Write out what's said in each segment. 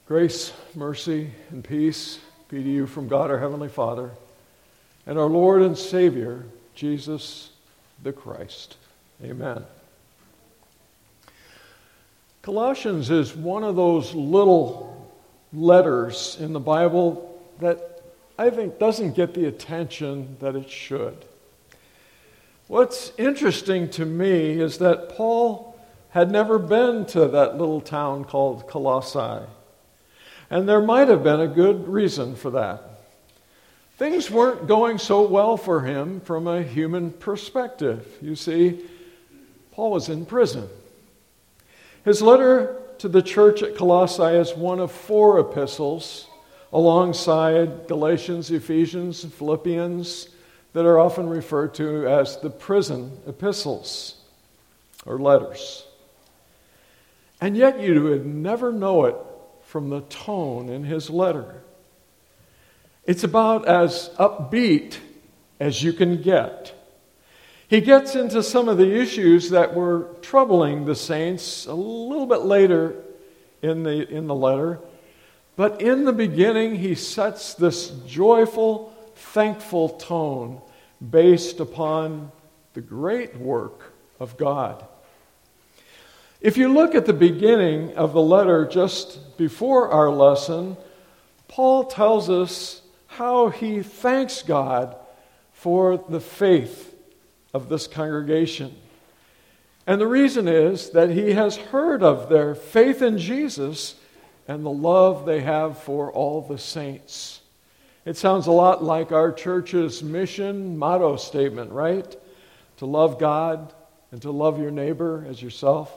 Grace, mercy, and peace be to you from God our Heavenly Father and our Lord and Savior, Jesus the Christ. Amen. Colossians is one of those little letters in the Bible that I think doesn't get the attention that it should. What's interesting to me is that Paul had never been to that little town called Colossae. And there might have been a good reason for that. Things weren't going so well for him from a human perspective. You see, Paul was in prison. His letter to the church at Colossae is one of 4 epistles alongside Galatians, Ephesians, and Philippians that are often referred to as the prison epistles or letters. And yet you would never know it from the tone in his letter. It's about as upbeat as you can get. He gets into some of the issues that were troubling the saints a little bit later in the letter, but in the beginning he sets this joyful, thankful tone based upon the great work of God. If you look at the beginning of the letter just before our lesson, Paul tells us how he thanks God for the faith of this congregation. And the reason is that he has heard of their faith in Jesus and the love they have for all the saints. It sounds a lot like our church's mission motto statement, right? To love God and to love your neighbor as yourself.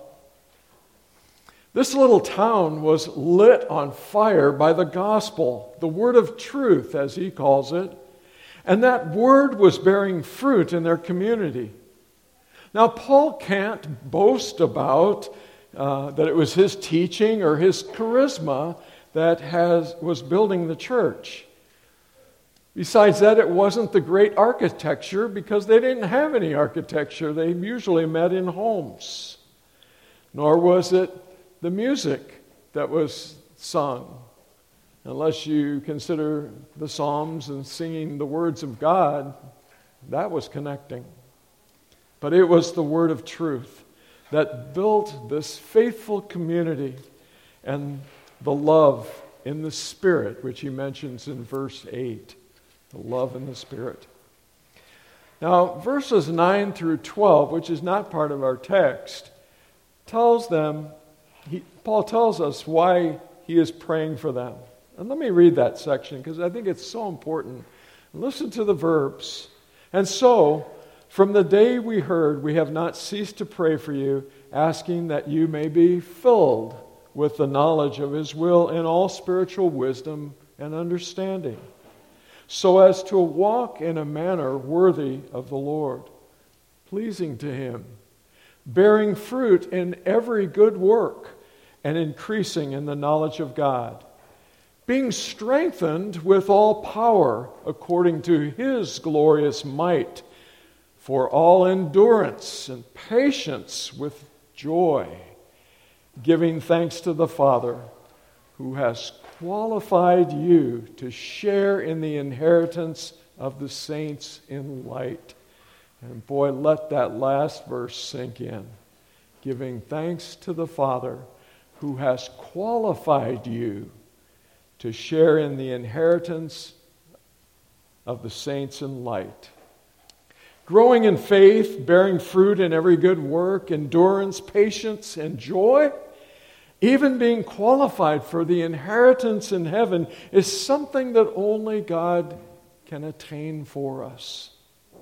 This little town was lit on fire by the gospel, the word of truth, as he calls it, and that word was bearing fruit in their community. Now, Paul can't boast about that it was his teaching or his charisma that was building the church. Besides that, it wasn't the great architecture because they didn't have any architecture. They usually met in homes. Nor was it the music that was sung, unless you consider the Psalms and singing the words of God, that was connecting. But it was the word of truth that built this faithful community and the love in the Spirit, which he mentions in verse 8, the love in the Spirit. Now, verses 9 through 12, which is not part of our text, Paul tells us why he is praying for them. And let me read that section because I think it's so important. Listen to the verbs. And so, from the day we heard, we have not ceased to pray for you, asking that you may be filled with the knowledge of his will in all spiritual wisdom and understanding, so as to walk in a manner worthy of the Lord, pleasing to him, bearing fruit in every good work, and increasing in the knowledge of God, being strengthened with all power according to his glorious might, for all endurance and patience with joy, giving thanks to the Father who has qualified you to share in the inheritance of the saints in light. And boy, let that last verse sink in. Giving thanks to the Father who has qualified you to share in the inheritance of the saints in light. Growing in faith, bearing fruit in every good work, endurance, patience, and joy, even being qualified for the inheritance in heaven is something that only God can attain for us.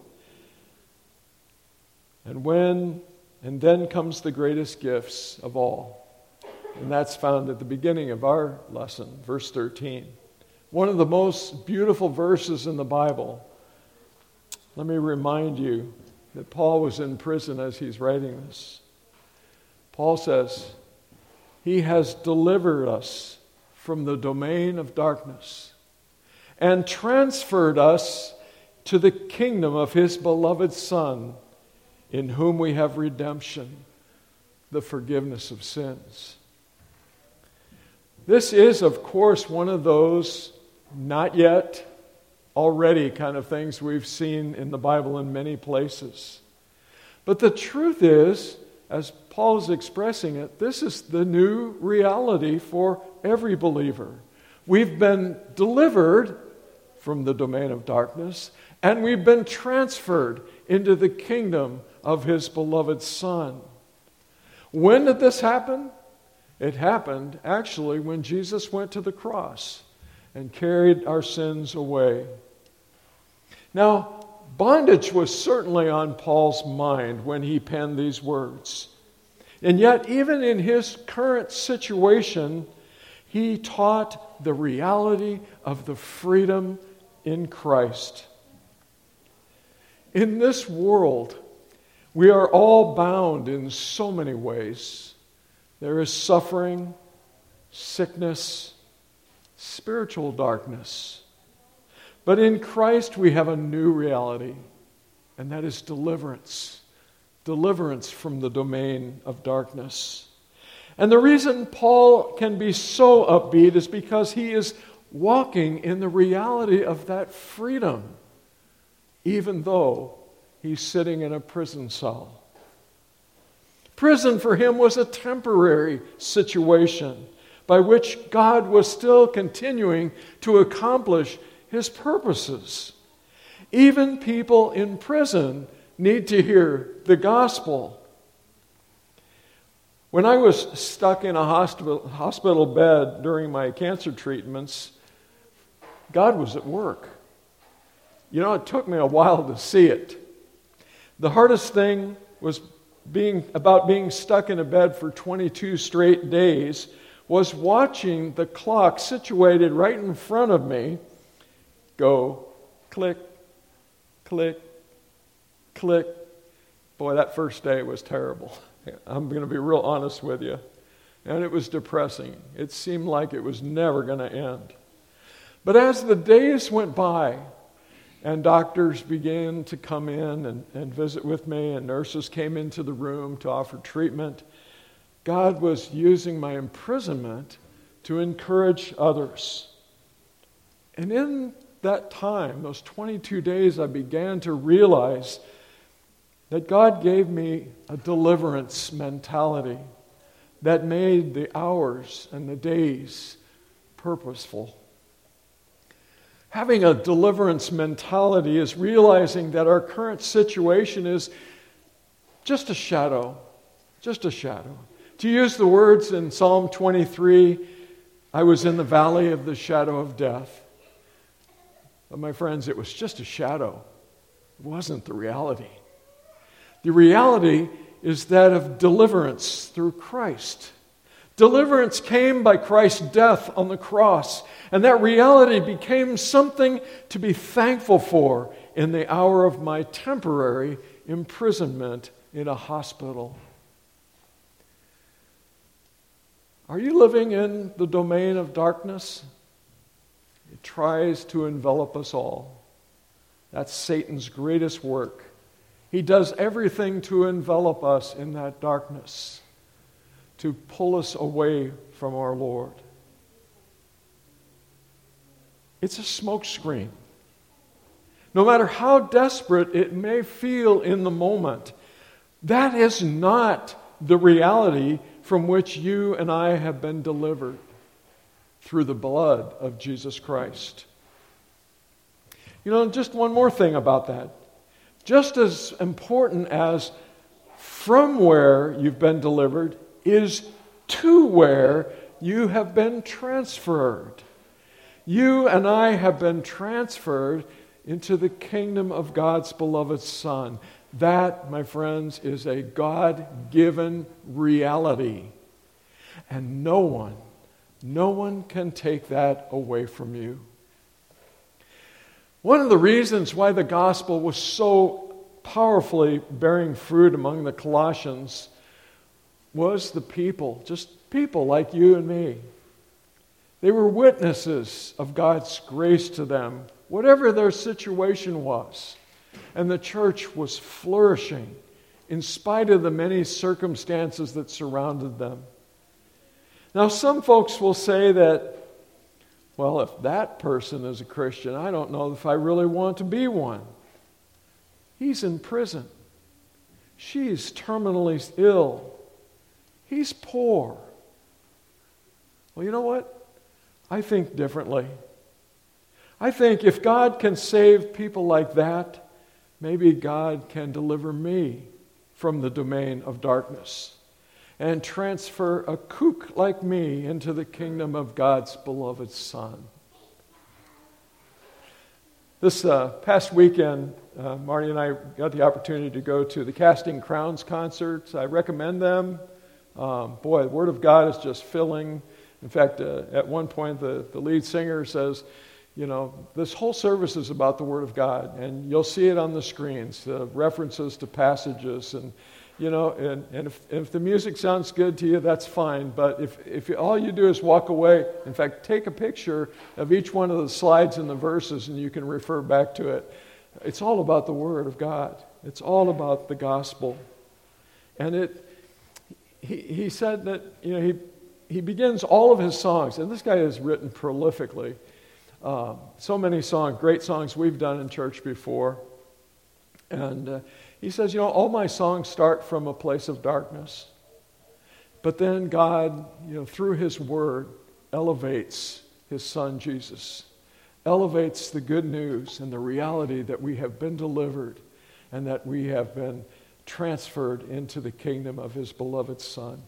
And then comes the greatest gifts of all. And that's found at the beginning of our lesson, verse 13. One of the most beautiful verses in the Bible. Let me remind you that Paul was in prison as he's writing this. Paul says, he has delivered us from the domain of darkness and transferred us to the kingdom of his beloved Son, in whom we have redemption, the forgiveness of sins. This is, of course, one of those not yet, already kind of things we've seen in the Bible in many places. But the truth is, as Paul's expressing it, this is the new reality for every believer. We've been delivered from the domain of darkness, and we've been transferred into the kingdom of His beloved Son. When did this happen? It happened, actually, when Jesus went to the cross and carried our sins away. Now, bondage was certainly on Paul's mind when he penned these words. And yet, even in his current situation, he taught the reality of the freedom in Christ. In this world, we are all bound in so many ways. There is suffering, sickness, spiritual darkness. But in Christ, we have a new reality, and that is deliverance. Deliverance from the domain of darkness. And the reason Paul can be so upbeat is because he is walking in the reality of that freedom, even though he's sitting in a prison cell. Prison for him was a temporary situation by which God was still continuing to accomplish His purposes. Even people in prison need to hear the gospel. When I was stuck in a hospital bed during my cancer treatments, God was at work. You know, it took me a while to see it. The hardest thing was being stuck in a bed for 22 straight days was watching the clock situated right in front of me go click, click, click. Boy, that first day was terrible. I'm going to be real honest with you. And it was depressing. It seemed like it was never going to end. But as the days went by, and doctors began to come in and visit with me, and nurses came into the room to offer treatment, God was using my imprisonment to encourage others. And in that time, those 22 days, I began to realize that God gave me a deliverance mentality that made the hours and the days purposeful. Having a deliverance mentality is realizing that our current situation is just a shadow, just a shadow. To use the words in Psalm 23, I was in the valley of the shadow of death. But my friends, it was just a shadow. It wasn't the reality. The reality is that of deliverance through Christ. Deliverance came by Christ's death on the cross, and that reality became something to be thankful for in the hour of my temporary imprisonment in a hospital. Are you living in the domain of darkness? It tries to envelop us all. That's Satan's greatest work. He does everything to envelop us in that darkness, to pull us away from our Lord. It's a smokescreen. No matter how desperate it may feel in the moment, that is not the reality from which you and I have been delivered through the blood of Jesus Christ. You know, just one more thing about that. Just as important as from where you've been delivered is to where you have been transferred. You and I have been transferred into the kingdom of God's beloved Son. That, my friends, is a God-given reality. And no one can take that away from you. One of the reasons why the gospel was so powerfully bearing fruit among the Colossians was the people, just people like you and me. They were witnesses of God's grace to them, whatever their situation was. And the church was flourishing in spite of the many circumstances that surrounded them. Now, some folks will say that, well, if that person is a Christian, I don't know if I really want to be one. He's in prison. She's terminally ill. He's poor. Well, you know what? I think differently. I think if God can save people like that, maybe God can deliver me from the domain of darkness and transfer a kook like me into the kingdom of God's beloved Son. This past weekend, Marty and I got the opportunity to go to the Casting Crowns concerts. I recommend them. Boy, the Word of God is just filling. In fact, at one point, the lead singer says, you know, this whole service is about the Word of God, and you'll see it on the screens, references to passages, and you know, and if the music sounds good to you, that's fine. But if all you do is walk away, in fact, take a picture of each one of the slides and the verses, and you can refer back to it. It's all about the Word of God. It's all about the gospel. And he said that, you know, he begins all of his songs, and this guy has written prolifically. So many songs, great songs we've done in church before. And he says, you know, all my songs start from a place of darkness. But then God, you know, through His Word, elevates His Son Jesus. Elevates the good news and the reality that we have been delivered and that we have been transferred into the kingdom of His beloved Son.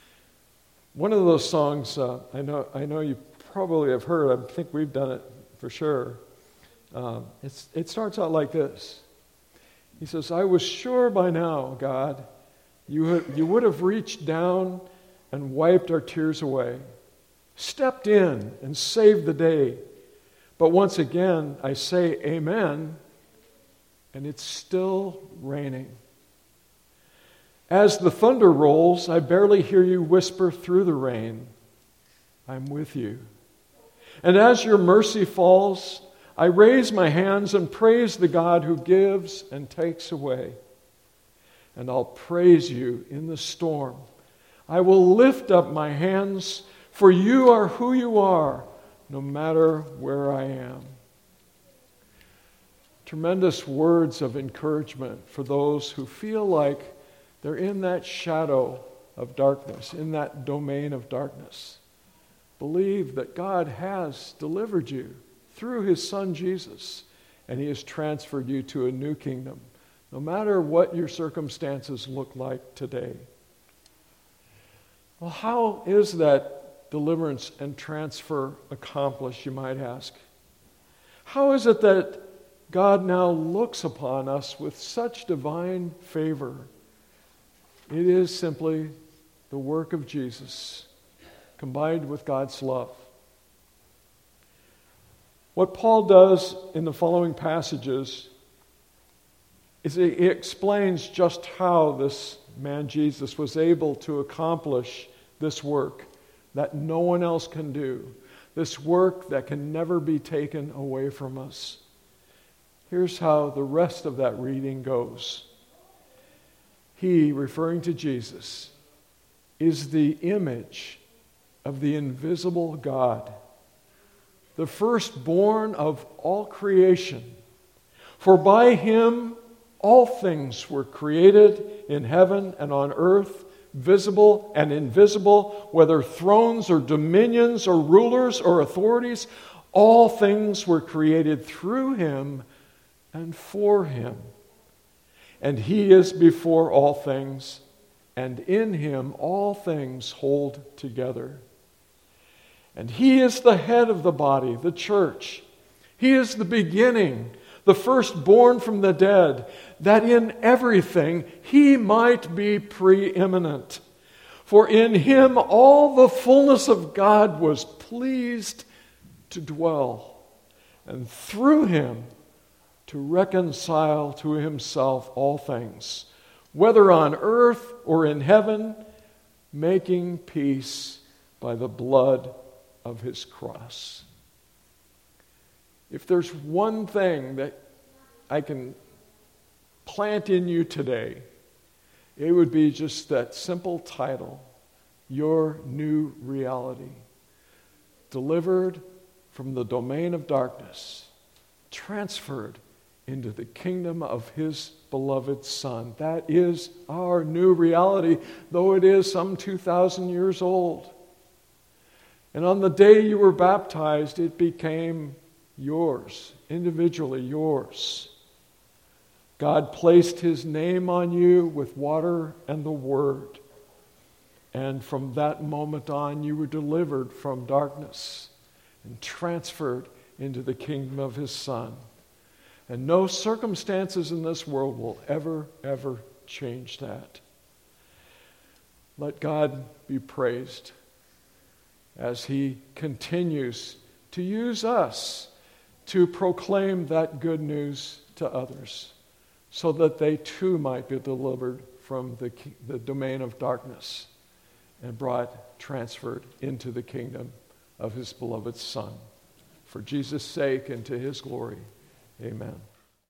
One of those songs, I know you probably have heard, I think we've done it for sure. It starts out like this. He says, I was sure by now, God, you would have reached down and wiped our tears away, stepped in and saved the day. But once again, I say amen, and it's still raining. As the thunder rolls, I barely hear you whisper through the rain, I'm with you. And as your mercy falls, I raise my hands and praise the God who gives and takes away. And I'll praise you in the storm. I will lift up my hands, for you are who you are, no matter where I am. Tremendous words of encouragement for those who feel like they're in that shadow of darkness, in that domain of darkness. Believe that God has delivered you through His Son Jesus, and He has transferred you to a new kingdom, no matter what your circumstances look like today. Well, how is that deliverance and transfer accomplished, you might ask? How is it that God now looks upon us with such divine favor? It is simply the work of Jesus combined with God's love. What Paul does in the following passages is he explains just how this man Jesus was able to accomplish this work that no one else can do, this work that can never be taken away from us. Here's how the rest of that reading goes. He, referring to Jesus, is the image of the invisible God, the firstborn of all creation. For by Him all things were created in heaven and on earth, visible and invisible, whether thrones or dominions or rulers or authorities, all things were created through Him and for Him. And He is before all things, and in Him all things hold together. And He is the head of the body, the church. He is the beginning, the firstborn from the dead, that in everything He might be preeminent. For in Him all the fullness of God was pleased to dwell, and through Him to reconcile to Himself all things, whether on earth or in heaven, making peace by the blood of His cross. If there's one thing that I can plant in you today, it would be just that simple title, your new reality. Delivered from the domain of darkness, transferred into the kingdom of his beloved Son. That is our new reality, though it is some 2,000 years old. And on the day you were baptized, it became yours, individually yours. God placed his name on you with water and the word. And from that moment on, you were delivered from darkness and transferred into the kingdom of his Son. And no circumstances in this world will ever, ever change that. Let God be praised as he continues to use us to proclaim that good news to others, so that they too might be delivered from the domain of darkness and transferred into the kingdom of his beloved Son. For Jesus' sake and to his glory, amen.